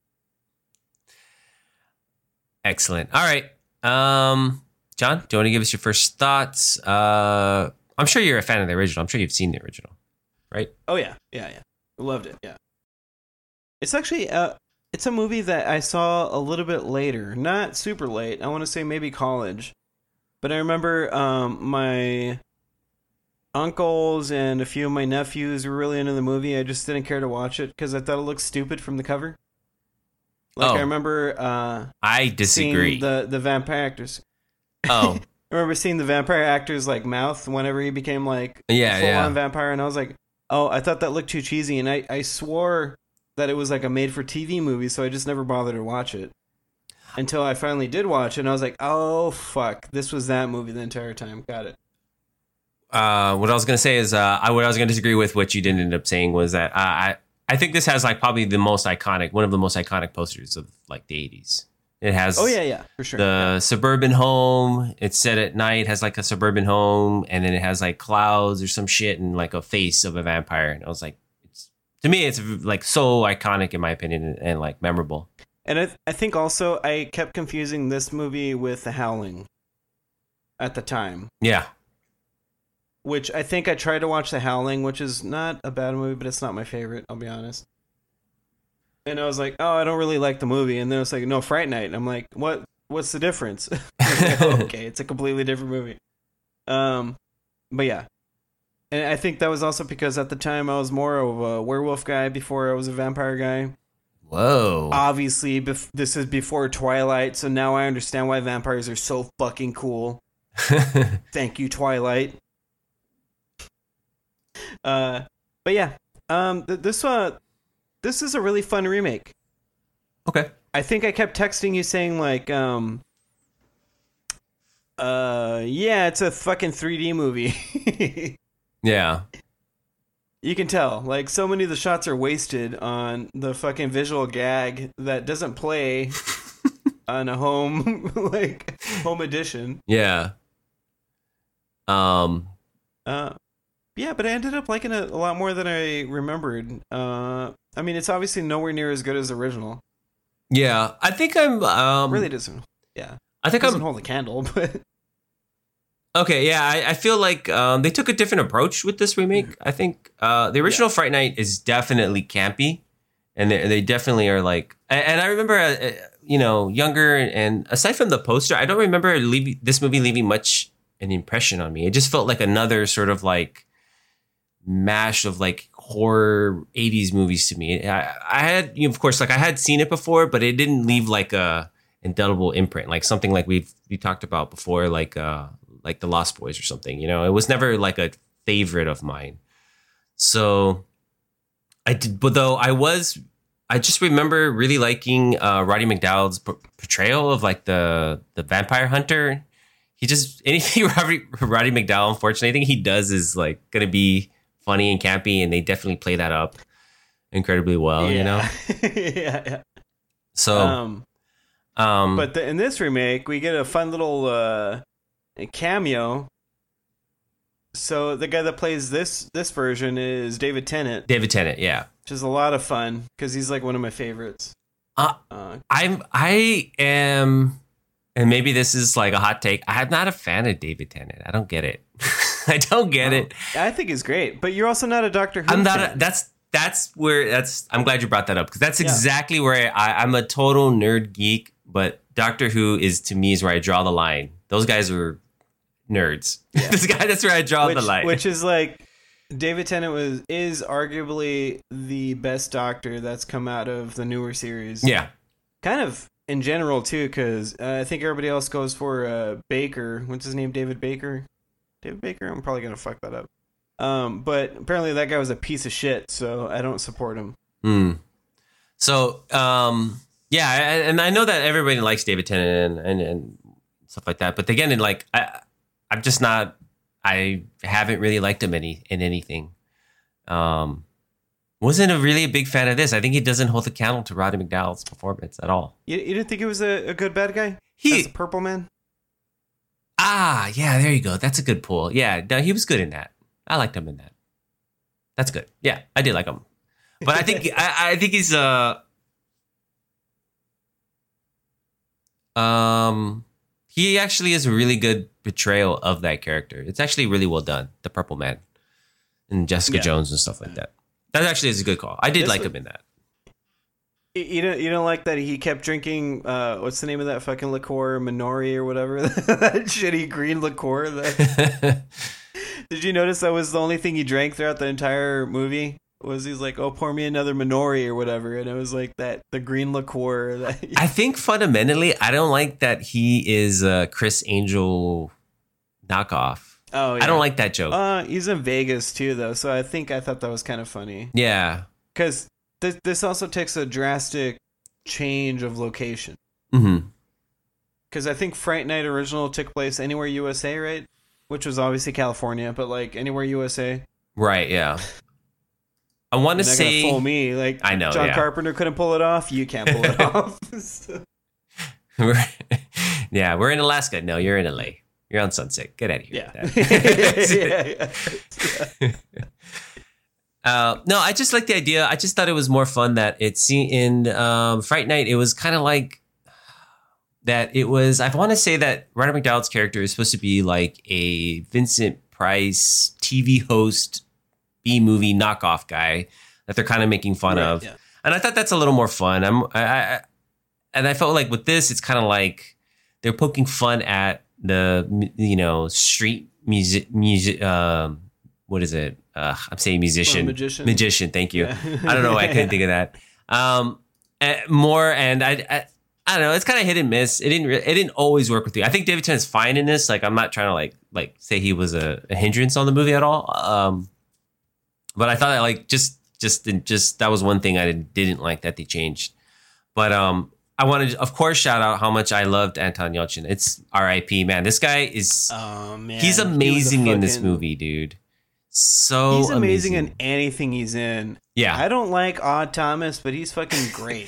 Excellent. All right. Um, John, do you want to give us your first thoughts? Uh, I'm sure you're a fan of the original. I'm sure you've seen the original, right? Oh yeah, yeah, yeah. Loved it. Yeah. It's actually uh, it's a movie that I saw a little bit later, not super late. I want to say maybe college, but I remember um, my uncles and a few of my nephews were really into the movie. I just didn't care to watch it because I thought it looked stupid from the cover. Like Oh. I remember uh, I disagree. seeing the the vampire actors. Oh, I remember seeing the vampire actor's like mouth whenever he became like Yeah, full yeah. on vampire, and I was like, oh, I thought that looked too cheesy, and I, I swore that it was like a made for T V movie, so I just never bothered to watch it until I finally did watch it, and I was like, oh fuck, this was that movie the entire time. Got it. uh, what I was gonna say is, uh, I, what I was gonna disagree with what you didn't end up saying was that uh, I I think this has like probably the most iconic, one of the most iconic posters of like the eighties. It has Oh yeah, yeah, for sure. the suburban home. It's set at night, has like a suburban home, and then it has like clouds or some shit and like a face of a vampire. And I was like, it's to me, it's like so iconic in my opinion and, and like memorable. And I, th- I think also I kept confusing this movie with The Howling at the time, Yeah. which I think I tried to watch The Howling, which is not a bad movie, but it's not my favorite, I'll be honest. And I was like, oh, I don't really like the movie. And then it's like, no, Fright Night. And I'm like, what? What's the difference? Okay, it's a completely different movie. Um, but yeah. And I think that was also because at the time I was more of a werewolf guy before I was a vampire guy. Whoa. Obviously, bef- this is before Twilight, so now I understand why vampires are so fucking cool. Thank you, Twilight. Uh, but yeah, um, th- this uh, this is a really fun remake. Okay. I think I kept texting you saying like, um, uh, yeah, it's a fucking three D movie. Yeah. You can tell, like, so many of the shots are wasted on the fucking visual gag that doesn't play on a home, like, home edition. Yeah. Um. Uh, yeah, but I ended up liking it a lot more than I remembered. Uh, I mean, it's obviously nowhere near as good as the original. Yeah, I think I'm. Um, really doesn't. Yeah, I think doesn't I'm. hold a candle, but Okay, yeah, I, I feel like um, they took a different approach with this remake. I think uh, the original yeah. Fright Night is definitely campy, and they, they definitely are like. And, and I remember, uh, you know, younger, and aside from the poster, I don't remember leaving, this movie leaving much an impression on me. It just felt like another sort of like mash of like horror eighties movies to me. I, I had, you know, of course, like I had seen it before, but it didn't leave like a indelible imprint, like something like we've we talked about before, like uh. like the Lost Boys or something, you know, it was never like a favorite of mine. So I did, but though I was, I just remember really liking uh, Roddy McDowall's p- portrayal of like the, the vampire hunter. He just, anything Roddy, Roddy McDowall, unfortunately, I think he does is like going to be funny and campy, and they definitely play that up incredibly well, yeah. you know? yeah, yeah. So, um, um, but the, in this remake, we get a fun little, uh, a cameo. So the guy that plays this this version is David Tennant. David Tennant, yeah, which is a lot of fun because he's like one of my favorites. Uh, uh, I'm I am, and maybe this is like a hot take. I'm not a fan of David Tennant. I don't get it. I don't get oh, it. I think he's great, but you're also not a Doctor Who. I'm not. fan. A, that's that's where that's. I'm glad you brought that up because that's Yeah. exactly where I, I'm a total nerd geek. But Doctor Who is to me is where I draw the line. Those guys were nerds. Yeah. This guy, that's where I draw which, the line. Which is like David Tennant was is arguably the best Doctor that's come out of the newer series. Yeah, kind of in general too, because uh, I think everybody else goes for uh, Baker. What's his name? David Baker. David Baker. I'm probably gonna fuck that up. Um, but apparently that guy was a piece of shit, so I don't support him. Mm. So, um, yeah, and I know that everybody likes David Tennant and, and, and stuff like that, but again, in like I. I'm just not. I haven't really liked him any in anything. Um, wasn't a really a big fan of this. I think he doesn't hold the candle to Roddy McDowall's performance at all. You, you didn't think he was a, a good bad guy? He As a Purple Man. Ah, yeah, there you go. That's a good pull. Yeah, no, he was good in that. I liked him in that. That's good. Yeah, I did like him, but I think I, I think he's uh um. He actually is a really good portrayal of that character. It's actually really well done. The Purple Man and Jessica Yeah. Jones and stuff like that. That actually is a good call. I did This like was- him in that. You- You don't you don't like that he kept drinking uh what's the name of that fucking liqueur, Minori or whatever, that shitty green liqueur. That... Did you notice that was the only thing he drank throughout the entire movie? Was he's like, oh, pour me another Minori or whatever, and it was like that the green liqueur. That I think fundamentally, I don't like that he is a Chris Angel knockoff. oh, yeah. I don't like that joke. Uh, he's in Vegas too, though, so I think I thought that was kind of funny yeah. because this this also takes a drastic change of location. Mm-hmm. Because I think Fright Night original took place anywhere U S A, right? Which was obviously California, but like anywhere U S A. Right. Yeah. I want to You're not say. gonna fool me. Like I know, John yeah. Carpenter couldn't pull it off. You can't pull it off. So- We're, yeah, we're in Alaska. No, you're in L A. You're on Sunset. Get out of here. yeah. with that. yeah, yeah. Uh, no, I just like the idea. I just thought it was more fun that it's in um, Fright Night. It was kind of like that. It was. I want to say that Roddy McDowall's character is supposed to be like a Vincent Price T V host, B movie knockoff guy that they're kind of making fun Right, of. yeah. And I thought that's a little more fun. I'm. I. I and I felt like with this, it's kind of like they're poking fun at the you know street music music. Um, what is it? Uh, I'm saying musician, Well, magician. magician. Thank you. Yeah. I don't know why I couldn't think of that. Um, eh, more and I, I, I don't know. It's kind of hit and miss. It didn't. Re- it didn't always work with you. I think David Tennant's fine in this. Like, I'm not trying to like like say he was a, a hindrance on the movie at all. Um, but I thought that like just just just that was one thing I didn't like that they changed. But um, I wanted to, of course, shout out how much I loved Anton Yelchin. It's R I P man. This guy is Oh man, he's He was a amazing in this fucking- movie, dude. so He's amazing, amazing. in anything he's in. Yeah. I don't like Odd Thomas, but he's fucking great.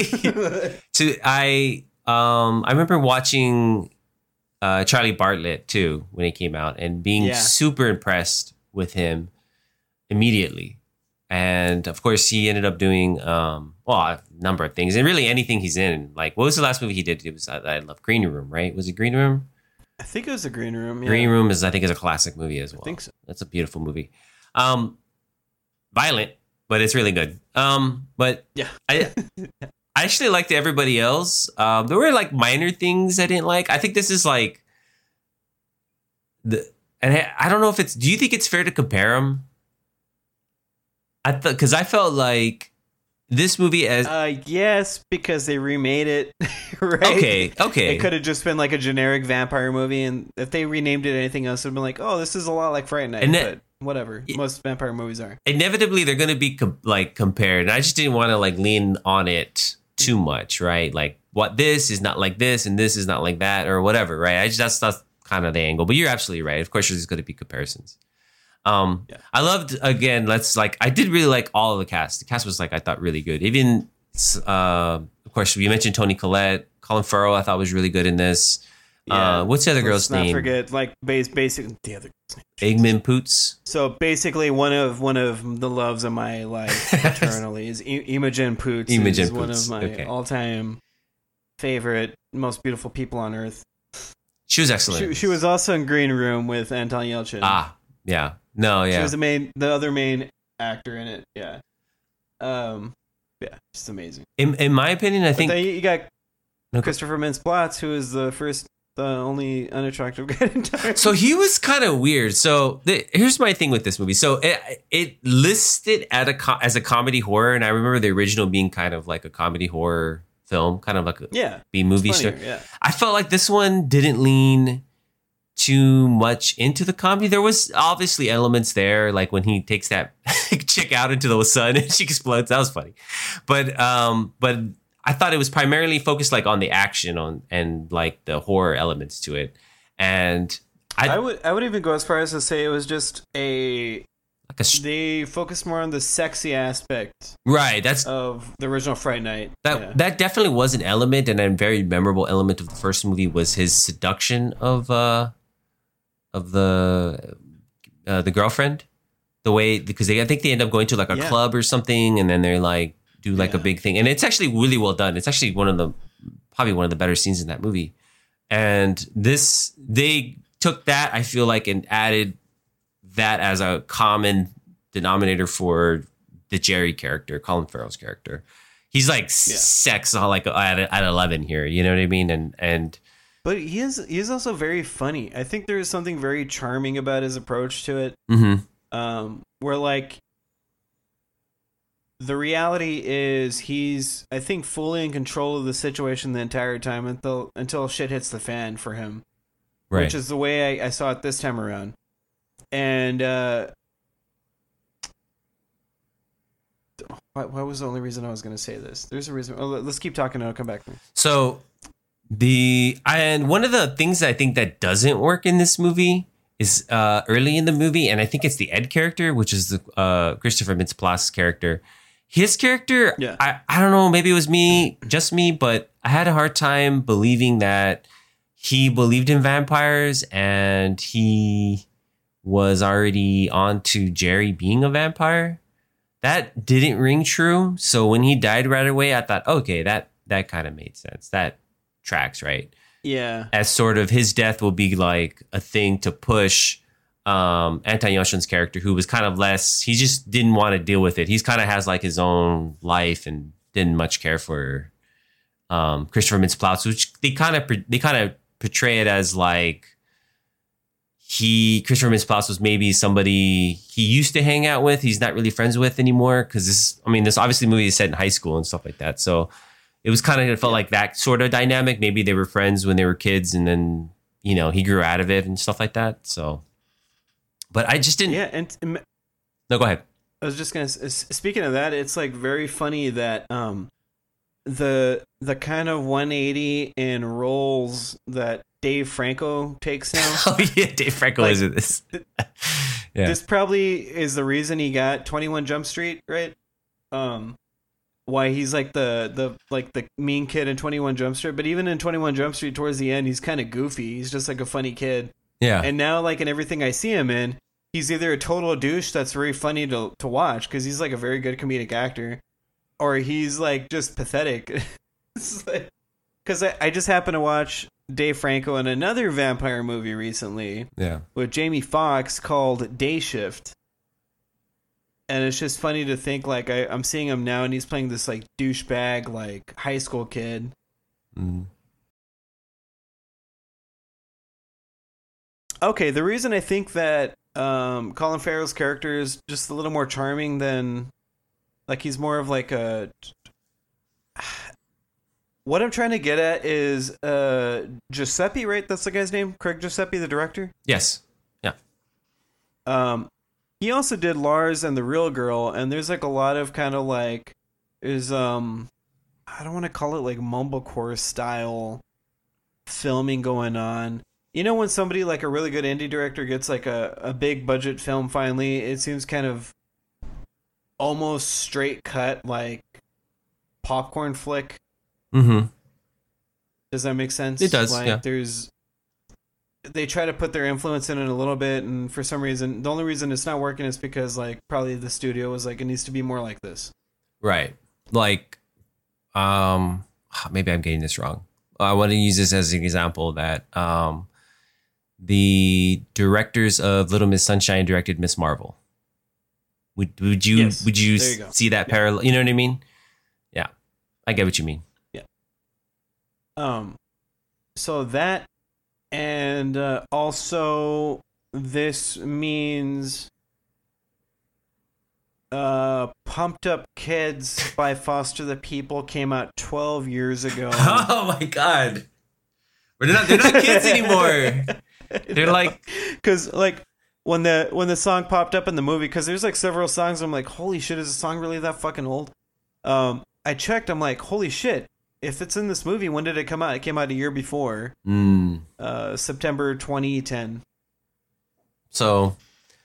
to I um I remember watching uh Charlie Bartlett too when it came out and being Yeah. super impressed with him immediately. And of course he ended up doing um well a number of things and really anything he's in. Like what was the last movie he did? It was I, I love Green Room, right? Was it Green Room? I think it was a Green Room. Yeah. Green Room is I think is a classic movie as well. I think so. That's a beautiful movie. Um violent, but it's really good. Um but Yeah. I I actually liked everybody else. Um, there were like minor things I didn't like. I think this is like the, and I, I don't know if it's. Do you think it's fair to compare them? I thought because I felt like this movie as Uh, yes, because they remade it. Right? okay, okay, It could have just been like a generic vampire movie, and if they renamed it anything else, it'd been like, oh, this is a lot like Fright Night. And that- but whatever. Most vampire movies are. inevitably they're going to be com- like compared, and I just didn't want to like lean on it too much, right? Like what this is not like this, and this is not like that, or whatever, right? I just that's that's kind of the angle. But you're absolutely right. Of course, there's going to be comparisons. Um, Yeah. I loved again. Let's like I did really like all of the cast. The cast was like I thought really good. Even uh, of course we mentioned Toni Collette, Colin Farrell. I thought was really good in this. Uh, what's the other Let's girl's not name? forget, like, base, basic, the other girl's name. Eggman Poots. So basically, one of one of the loves of my life eternally is I- Imogen Poots. Imogen is one Poots, of my okay. all-time favorite, most beautiful people on earth. She was excellent. She, she was also in Green Room with Anton Yelchin. ah yeah no yeah She was the main, the other main actor in it. Yeah. Um. Yeah, just amazing. in in my opinion I But think then you got Okay. Christopher Mintz-Plasse, who is the first, the only unattractive guy in time. so he was kind of weird. So the, here's my thing with this movie. So it, it listed at a co- as a comedy horror, and I remember the original being kind of like a comedy horror film, kind of like a yeah, B movie it's show. funnier, yeah. I felt like this one didn't lean too much into the comedy. There was obviously elements there, like when he takes that chick out into the sun and she explodes. That was funny, but um, but I thought it was primarily focused like on the action on and like the horror elements to it, and I, I would I would even go as far as to say it was just a like a they focused more on the sexy aspect right. That's of the original Fright Night. that yeah. that definitely was an element, and a very memorable element of the first movie was his seduction of uh of the uh, the girlfriend. The way because they I think they end up going to like a Yeah. club or something, and then they're like do like a Yeah. big thing, and it's actually really well done. It's actually one of the probably one of the better scenes in that movie. And this they took that I feel like and added that as a common denominator for the Jerry character, Colin Farrell's character. He's like Yeah. sex like at, at eleven here, you know what I mean? And and But he is he is also very funny. I think there is something very charming about his approach to it. mhm. Um, where like the reality is he's I think fully in control of the situation the entire time until until shit hits the fan for him. Right. Which is the way I, I saw it this time around. And uh what, what was the only reason I was going to say this? There's a reason. Oh, let's keep talking and I'll come back to me. So the and one of the things I think that doesn't work in this movie is uh, early in the movie, and I think it's the Ed character, which is the uh, Christopher Mintz-Plasse's character. His character, Yeah. I, I don't know, maybe it was me, just me, but I had a hard time believing that he believed in vampires and he was already on to Jerry being a vampire. That didn't ring true. So when he died right away, I thought, okay, that that kind of made sense. That tracks, right? Yeah. As sort of his death will be like a thing to push um, Anton Yelchin's character, who was kind of less, he just didn't want to deal with it. He's kind of has like his own life and didn't much care for um, Christopher Mintz-Plasse, which they kind of they kind of portray it as like he Christopher Mintz-Plasse was maybe somebody he used to hang out with. He's not really friends with anymore because this, I mean, this obviously movie is set in high school and stuff like that. So it was kind of, it felt like that sort of dynamic. Maybe they were friends when they were kids and then, you know, he grew out of it and stuff like that. So, but I just didn't. Yeah, and um, No, go ahead. I was just gonna. s- Speaking of that, it's like very funny that um, the the kind of one eighty in roles that Dave Franco takes now. Oh yeah, Dave Franco Like, is in this. Yeah. This probably is the reason he got twenty-one Jump Street, right? Um, why he's like the the like the mean kid in twenty-one Jump Street, but even in twenty-one Jump Street, towards the end, he's kind of goofy. He's just like a funny kid. Yeah. And now, like in everything I see him in, he's either a total douche that's very funny to to watch because he's like a very good comedic actor, or he's like just pathetic. It's like, because I, I just happened to watch Dave Franco in another vampire movie recently Yeah. with Jamie Foxx called Day Shift. And it's just funny to think, like, I, I'm seeing him now and he's playing this, like, douchebag, like, high school kid. Mm. Okay, the reason I think that um, Colin Farrell's character is just a little more charming than, like, he's more of, like, a... What I'm trying to get at is uh, Giuseppe, right? That's the guy's name? Craig Giuseppe, the director? Yes. Yeah. Um, he also did Lars and the Real Girl, and there's like a lot of kind of like is um, I don't want to call it like mumblecore style filming going on. You know, when somebody like a really good indie director gets like a, a big budget film finally, it seems kind of almost straight cut like popcorn flick. Mm-hmm. Does that make sense? It does, Like yeah. there's they try to put their influence in it a little bit, and for some reason, the only reason it's not working is because like probably the studio was like, it needs to be more like this. Right. Like, um, maybe I'm getting this wrong. I want to use this as an example that um, the directors of Little Miss Sunshine directed Miss Marvel. Would would you Yes, would you, there you go. see that Yeah. parallel? You know what I mean? Yeah, I get what you mean. Um, so that, and uh, also this means uh, Pumped Up Kids by Foster the People came out twelve years ago. Oh my god, they're not they're not kids anymore. They're like, because like when the when the song popped up in the movie, because there's like several songs, I'm like, holy shit, is the song really that fucking old? Um, I checked, I'm like, holy shit. If it's in this movie, when did it come out? It came out a year before, mm. uh, September twenty ten. So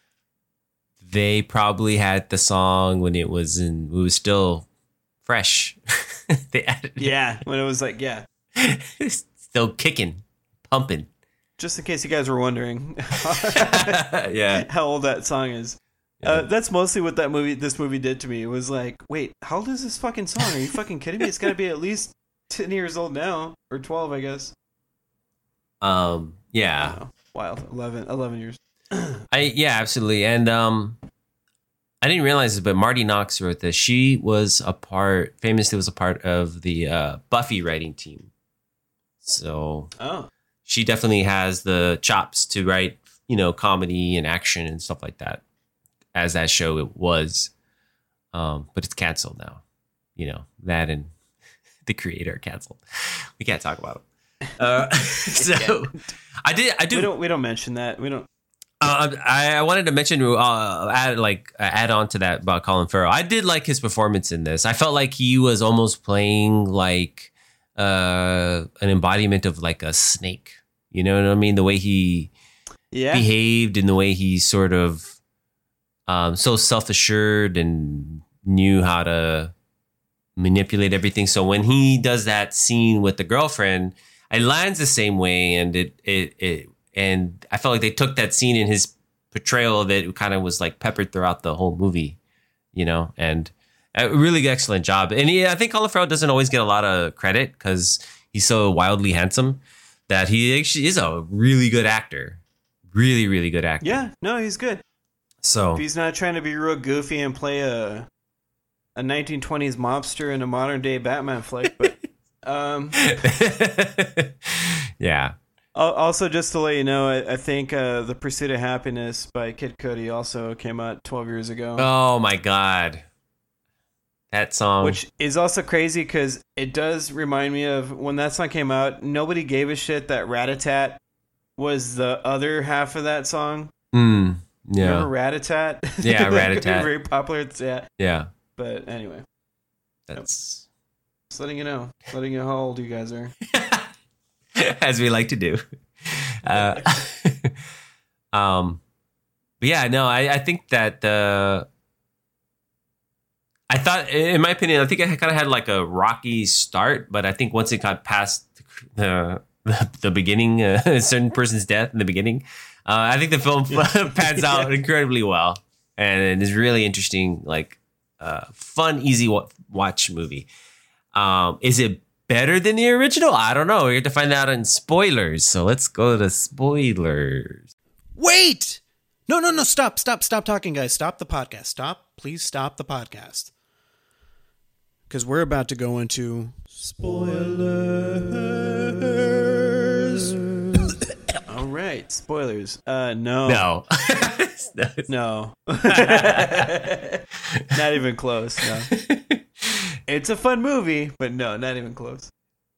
they probably had the song when it was in it was still fresh. They added it. Yeah, when it was like, yeah. Still kicking, pumping. Just in case you guys were wondering Yeah. how old that song is. Uh, that's mostly what that movie, this movie did to me. It was like, wait, how old is this fucking song? Are you fucking kidding me? It's got to be at least ten years old now, or twelve, I guess. Um. I Yeah. don't know. Wild, eleven, eleven years. I yeah, absolutely. And um, I didn't realize this, but Marty Knox wrote this. She was a part, famously was a part of the uh, Buffy writing team. So Oh, she definitely has the chops to write, you know, comedy and action and stuff like that. As that show it was, um, but it's canceled now. You know that and the creator are canceled. We can't talk about them. Uh, so I did. I do. we don't we don't mention that. We don't. Uh, I, I wanted to mention, uh, add like uh, add on to that about Colin Farrell. I did like his performance in this. I felt like he was almost playing like uh, an embodiment of like a snake. You know what I mean? The way he Yeah. behaved and the way he sort of um, so self assured and knew how to manipulate everything. So when he does that scene with the girlfriend, it lands the same way, and it it it. And I felt like they took that scene in his portrayal of it, it kind of was like peppered throughout the whole movie, you know, and a really excellent job. And he, I think Colin Farrell doesn't always get a lot of credit because he's so wildly handsome that he actually is a really good actor. Really, really good actor. Yeah. No, he's good. So If he's not trying to be real goofy and play a a nineteen twenties mobster in a modern day Batman flick, but um, yeah. al- also just to let you know, I, I think uh, The Pursuit of Happiness by Kid Cudi also came out twelve years ago. Oh my God. That song. Which is also crazy because it does remind me of when that song came out, nobody gave a shit that Rat-a-tat was the other half of that song. Mm, yeah. Remember Rat-a-tat? Yeah, Like, Rat-a-tat. Very popular. It's- Yeah. Yeah. But anyway, That's just letting you know. Letting you know how old you guys are. as we like to do. Uh, um, But yeah, no, I, I think that uh, I thought, in my opinion, I think it kind of had like a rocky start, but I think once it got past the the, the beginning, uh, a certain person's death in the beginning, uh, I think the film pans out incredibly well, and it is really interesting, like uh, fun, easy wa- watch movie. Um, is it better than the original? I don't know. We have to find out in spoilers. So let's go to spoilers. Wait! No, no, no, stop, stop, stop talking, guys. Stop the podcast. Stop. Please stop the podcast. Because we're about to go into spoilers. All right, spoilers. Uh, no, No. no, not even close. No, it's a fun movie, but no, not even close.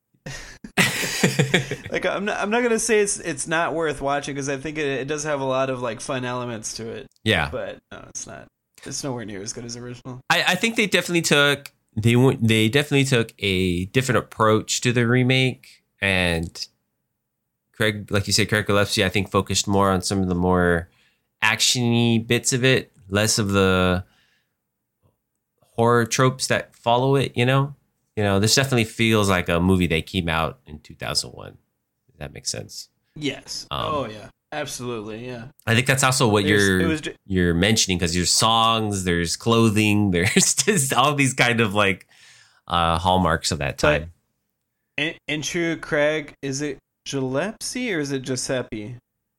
Like I'm not, I'm not gonna say it's it's not worth watching because I think it, it does have a lot of like fun elements to it. Yeah. But no, it's not. It's nowhere near as good as the original. I, I think they definitely took they went they definitely took a different approach to the remake, and Craig, like you said, Craig Gillespie, I think focused more on some of the more actiony bits of it, less of the horror tropes that follow it. You know, you know, this definitely feels like a movie that came out in two thousand one. Does that make sense? Yes. Um, oh yeah. Absolutely. Yeah. I think that's also what There's- you're it was ju- you're mentioning, because there's songs, there's clothing, there's just all these kind of like uh, hallmarks of that But- time. In, in true Craig, is it Gillespie or is it Giuseppe?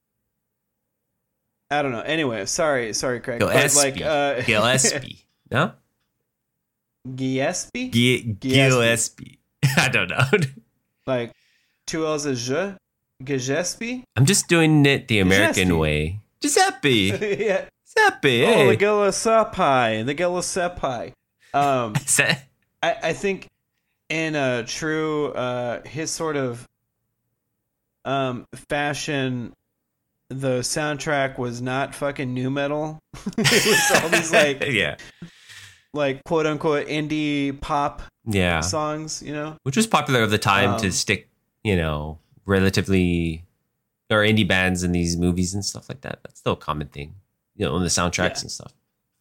I don't know. Anyway, sorry, sorry, Craig. But, Gillespie. like uh, Gillespie, no? Gillespie? G- Gillespie. I don't know. Like two L's is je? Gillespie? I'm just doing it the American Giuseppe. way. Giuseppe. Yeah. Giuseppe. Oh, the Hey. Gillespie. The Gillespie. Um, Se- I, I think in a true uh his sort of um fashion, the soundtrack was not fucking new metal. It was all these like yeah. like quote unquote indie pop Yeah. songs, you know? Which was popular of the time to Um, stick, you know, relatively, or indie bands in these movies and stuff like that. That's still a common thing, you know, on the soundtracks Yeah. and stuff.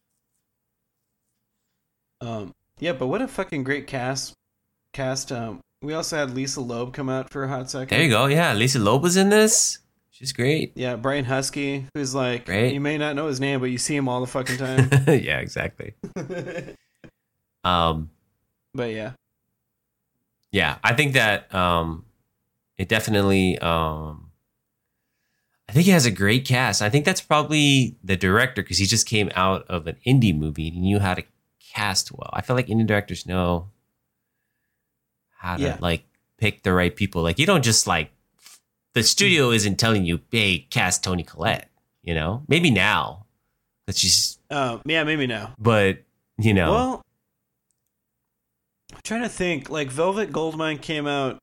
Um yeah, but what a fucking great cast cast. Um we also had Lisa Loeb come out for a hot second. There you go. Yeah. Lisa Loeb was in this. She's great. Yeah, Brian Husky, who's like Great. you may not know his name, but you see him all the fucking time. yeah, exactly. Um, But yeah. yeah, I think that um, it definitely. Um, I think he has a great cast. I think that's probably the director, because he just came out of an indie movie and he knew how to cast well. I feel like indie directors know how to Yeah. like pick the right people. Like you don't just like the studio isn't telling you, "Hey, cast Toni Collette." You know, maybe now, but she's. Um yeah, maybe now. But you know, Well, I'm trying to think. Like Velvet Goldmine came out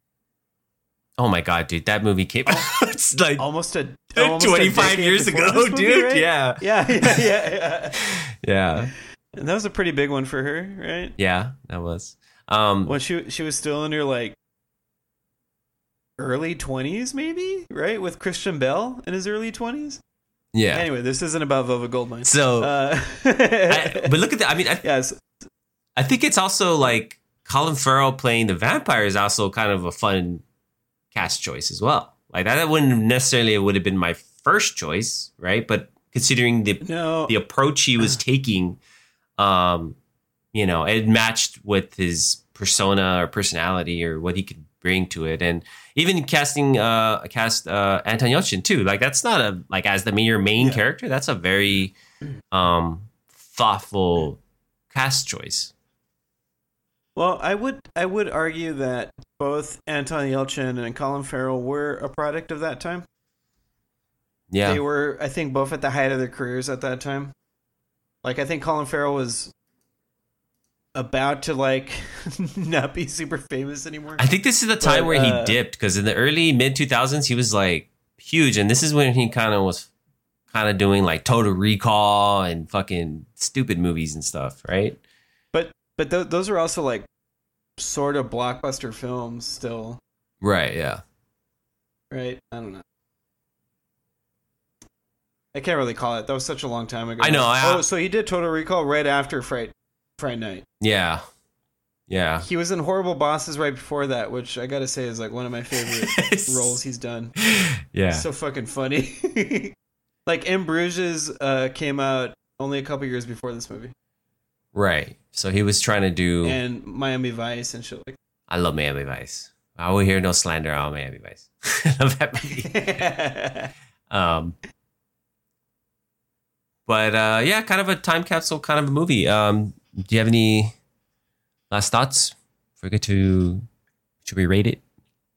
oh my god, dude, that movie came. it's like almost a almost a twenty-five decade years before ago, this movie, dude. right? Yeah, Yeah, yeah, yeah, yeah. yeah, And that was a pretty big one for her, right? yeah. That was. Um, When she she was still in her like early twenties, maybe, right? With Christian Bell in his early twenties. yeah. Anyway, this isn't about Velvet Goldmine. So, uh, I, but look at that. I mean, I, yes, I think it's also like Colin Farrell playing the vampire is also kind of a fun cast choice as well. Like that wouldn't necessarily would have been my first choice, right? But considering the no, the approach he was taking, um, you know, it matched with his persona or personality or what he could bring to it. And even casting, uh, cast uh, Anton Yelchin too. Like that's not a like as the your main Yeah. character. That's a very um, thoughtful cast choice. Well, I would I would argue that both Anton Yelchin and Colin Farrell were a product of that time. Yeah, They were, I think, both at the height of their careers at that time. Like, I think Colin Farrell was about to like not be super famous anymore. I think this is the time But, where he uh, dipped, because in the early mid two thousands he was like huge, and this is when he kind of was kind of doing like Total Recall and fucking stupid movies and stuff, right? But but th- those are also like sort of blockbuster films still, Right. Yeah. right? I don't know. I can't really call it. That was such a long time ago. I know. I, oh, so he did Total Recall right after Fright Fright Night. Yeah. Yeah. He was in Horrible Bosses right before that, which I gotta say is like one of my favorite roles he's done. Yeah. So fucking funny. Like In Bruges uh, came out only a couple years before this movie. Right. So he was trying to do. And Miami Vice and shit like I love Miami Vice. I will hear no slander on Miami Vice. I love that movie. um, but uh, yeah, kind of a time capsule kind of a movie. Um, do you have any last thoughts? Forget to should we rate it?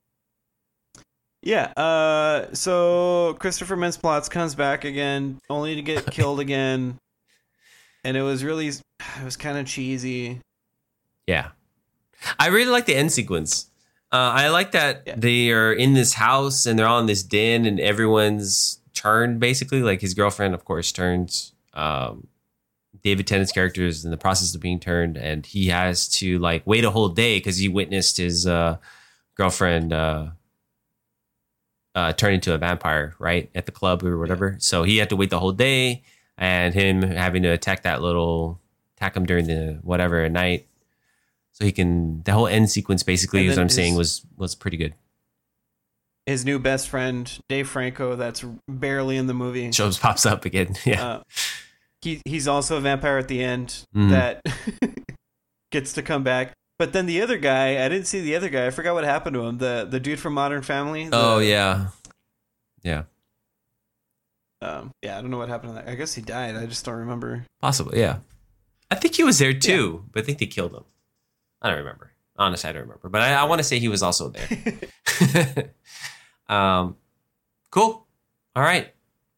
Yeah. Uh, so Christopher Mintz-Plasse comes back again, only to get killed again, and it was really, it was kind of cheesy. Yeah, I really like the end sequence. Uh, I like that yeah. they are in this house and they're all in this den and everyone's turned basically. Like his girlfriend, of course, turns. Um, David Tennant's character is in the process of being turned, and he has to like wait a whole day because he witnessed his uh, girlfriend uh, uh, turn into a vampire, right, at the club or whatever. Yeah. So he had to wait the whole day, and him having to attack that little attack him during the whatever at night. So he can, the whole end sequence basically, is what I'm his, saying, was was pretty good. His new best friend, Dave Franco, that's barely in the movie. Shows pops up again. Yeah. Uh, he He's also a vampire at the end mm. that gets to come back. But then the other guy, I didn't see the other guy. I forgot what happened to him. The the dude from Modern Family. The, oh, yeah. Yeah. Um, yeah, I don't know what happened to that. I guess he died. I just don't remember. Possibly, yeah. I think he was there too, yeah. but I think they killed him. I don't remember. Honestly, I don't remember. But I, I want to say he was also there. um, cool. All right.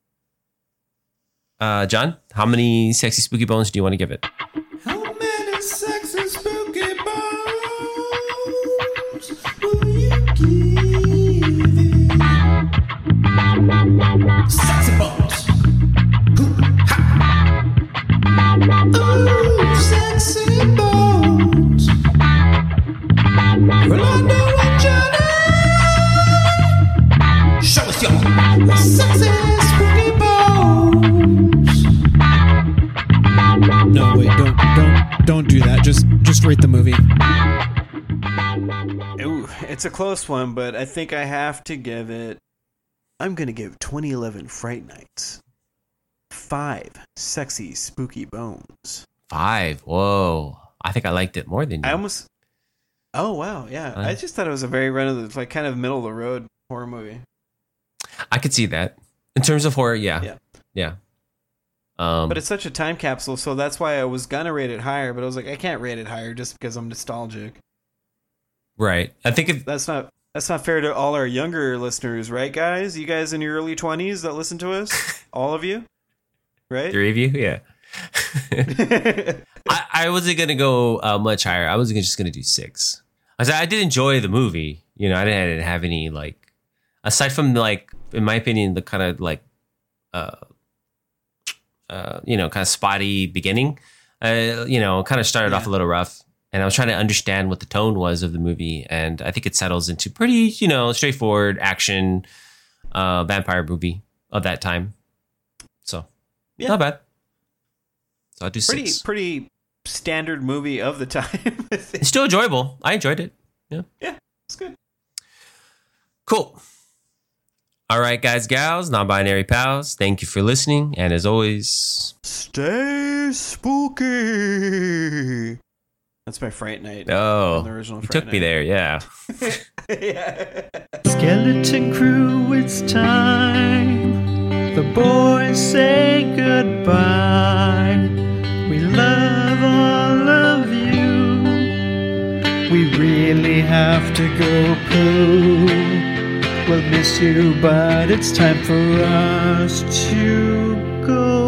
Uh, John, how many sexy spooky bones do you want to give it? How many sexy spooky bones will you give it? Sexy bones. Ooh, Ooh sexy bones. Rolando and Johnny, show us your sexy spooky bones. No, wait, don't, don't, don't do that. Just, just rate the movie. Ooh, it's a close one, but I think I have to give it. I'm gonna give twenty eleven Fright Nights five sexy spooky bones. Five. Whoa. I think I liked it more than you. I almost. Oh wow, yeah. Uh, I just thought it was a very run of the like kind of middle of the road horror movie. I could see that in terms of horror. Yeah, yeah, yeah. Um, but it's such a time capsule, so that's why I was gonna rate it higher. But I was like, I can't rate it higher just because I'm nostalgic. Right. I think it, that's not that's not fair to all our younger listeners, right, guys? You guys in your early twenties that listen to us, all of you, right? Three of you, yeah. I, I wasn't gonna go uh, much higher. I was just gonna do six. I said I did enjoy the movie. You know, I didn't, I didn't have any like, aside from like, in my opinion, the kind of like, uh, uh, you know, kind of spotty beginning. Uh, you know, kind of started yeah. off a little rough, and I was trying to understand what the tone was of the movie, and I think it settles into pretty, you know, straightforward action, uh, vampire movie of that time. So, yeah. Not bad. So I do pretty, six. Pretty standard movie of the time. It's still enjoyable. I enjoyed it. Yeah. Yeah, it's good. Cool. All right, guys, gals, non-binary pals, thank you for listening. And as always, stay spooky. That's my Fright Night. Oh, the original you Fright took Night. me there, yeah. Yeah. Skeleton Crew, it's time. The boys say goodbye. We love all of you. We really have to go poo. We'll miss you, but it's time for us to go.